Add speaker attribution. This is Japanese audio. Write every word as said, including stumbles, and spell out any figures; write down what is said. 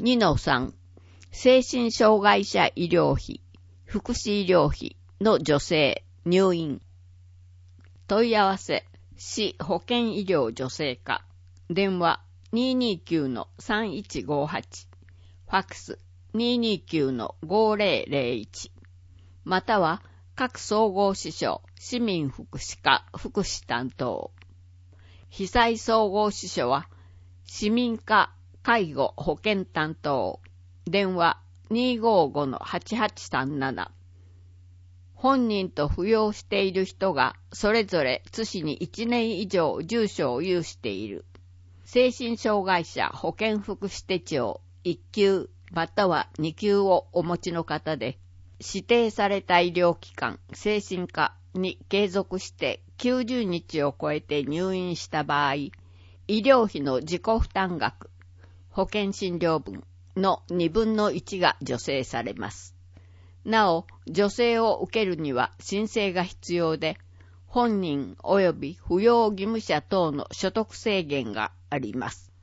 Speaker 1: にのさん、精神障害者医療費、福祉医療費の助成、入院。問い合わせ、市保健医療助成課。電話 にーにーきゅうのさんいちごはち。ファックス にーにーきゅうのごぜろぜろいち。または、各総合支所、市民福祉課福祉担当。被災総合支所は、市民課介護保健担当。電話 にーごーごのはちはちさんなな。本人と扶養している人がそれぞれ津市にいちねん以上住所を有している。精神障害者保健福祉手帳いっきゅうまたはにきゅうをお持ちの方で、指定された医療機関精神科に継続してきゅうじゅうにちを超えて入院した場合、医療費の自己負担額、保険診療分のにぶんのいちが助成されます。なお、助成を受けるには申請が必要で、本人及び扶養義務者等の所得制限があります。